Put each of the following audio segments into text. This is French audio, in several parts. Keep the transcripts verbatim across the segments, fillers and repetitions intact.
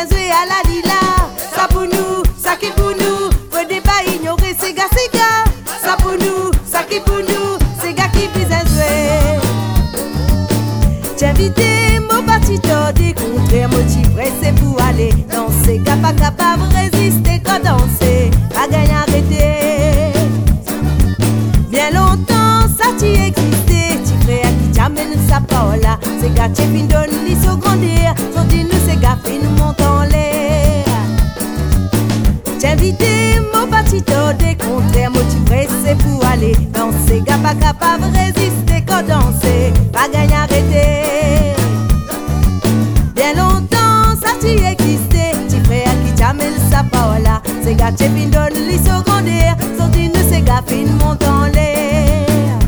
business we à la lila. Ça pour nous, ça qui pour nous. Faut des pas ignorer ces gars, ces gars. Ça pour nous, ça qui pour nous. Ces gars qui business we. J'invite mon batito des contraires motivé c'est pour aller danser. Gars pas capable résister quand danser. Pas gagner arrêter. Bien longtemps ça tu existé. Tu ferais à qui t'amène sa parole. C'est gars qui fin donne les secondaires. Sans dire nous c'est gars qui nous montent en l'air. J'invite mon batito des contraires motivé c'est pour aller danser. Gars pas capable résister quand danser. Pas gagner arrêter. Bien longtemps ça tu existé. Tu ferais à qui t'amène sa parole. C'est gars qui fin donne les secondaires. Sans dire nous c'est gars qui nous montent en l'air.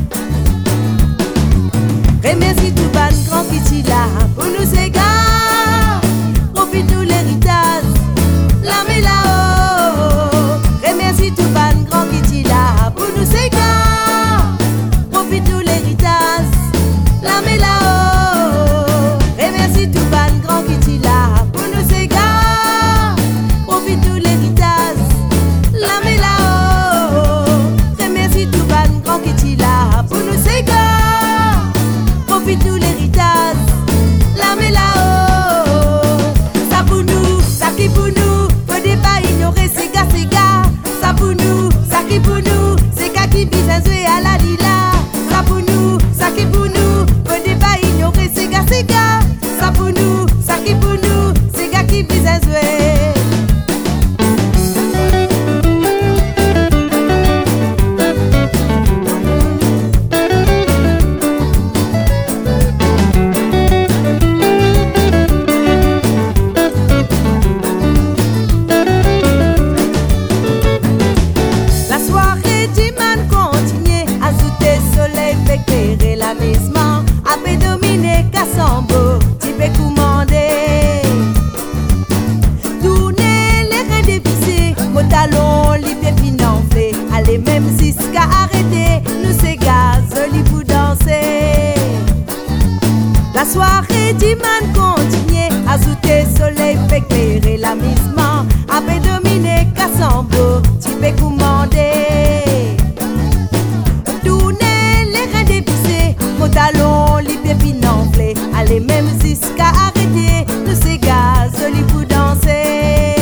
Remercie tout ban grand qui t'y là. Pour nous c'est gars. Profite nous l'héritage. La mais là-haut. Remercie tout ban grand qui t'y là. Pour nous c'est gars. Profite nous l'héritage. La mais là-haut. Remercie tout ban grand qui t'y là. Pour nous c'est gars. Profite nous l'héritage. La mais là-haut. Remercie tout ban grand qui t'y là. Pour nous c'est gars. Profite nous l'héritage. La mais là-haut. Ça pour nous, ça qui pour nous. Faut des pas ignorer ces gars, ces gars. Ça pour nous, ça qui pour nous. Ces gars qui business we à la lila. Ça pour nous, ça qui pour nous. Faut des pas ignorer ces gars, ces gars. Ça pour nous, ça qui pour nous. Ces gars qui business we. Après dominer Kassambo, tu peux commander. Tourner les reins dévissés, mon talon, les pieds enflés. Allez, même si ce qu'a arrêté, nous c'est gaz, li pour danser. La soirée dimanche continue, ajouter soleil fait éclairer l'amusement. Après dominer Kassambo, tu peux commander. Tourner les reins dévissés, mon talon, les pieds enflés. Allez, même si ce qu'a arrêté, nous c'est gaz, li pour danser.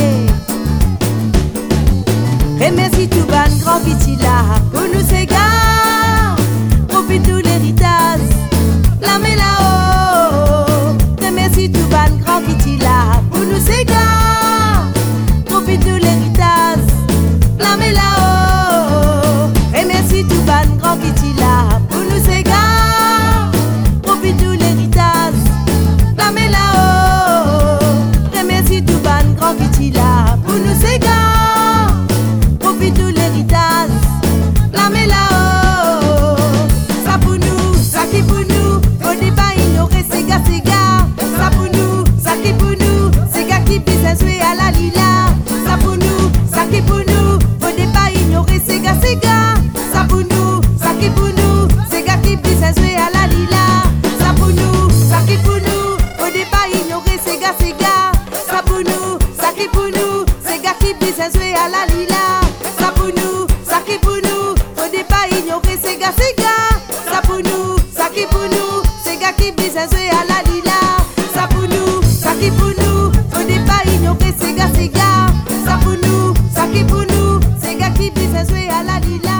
Remercie tout ban grand qui t'y là. Pour nous c'est gars. Profite tout l'héritage. La mais là-haut. Remercie tout ban grand qui t'y là. Pour nous c'est gars. Profite tout l'héritage. La mais là-haut. Remercie tout ban grand qui t'y là. Pour nous c'est gars. Profite tout l'héritage. La mais là-haut. Remercie tout ban grand qui t'y là. Pour nous c'est gars. Profite tout l'héritage. La mais là-haut. Ça pour nous, ça qui pour nous. Faut des pas ignorer ces gars, ces gars. Ça pour nous, ça qui pour nous. Ces gars qui business we à la lila. Ça pour nous, ça qui pour nous. Faut des pas ignorer ces gars, ces gars. Ça pour nous, ça qui pour nous. Ces gars qui business we à la lila. Ça pour nous, ça qui pour nous. Faut des pas ignorer ces gars, ces gars. Ça pour nous, ça qui pour nous. Ces gars qui business we à la lila. Ça pour nous, ça qui pour nous. Faut des pas ignorer ces gars, ces gars. Ça pour nous, ça qui pour nous. Ces gars qui business we à la lila. Ça pour nous, ça qui pour nous. Faut des pas ignorer ces gars, ces gars. Ça pour nous, ça qui pour nous. Ces gars qui business we à la lila.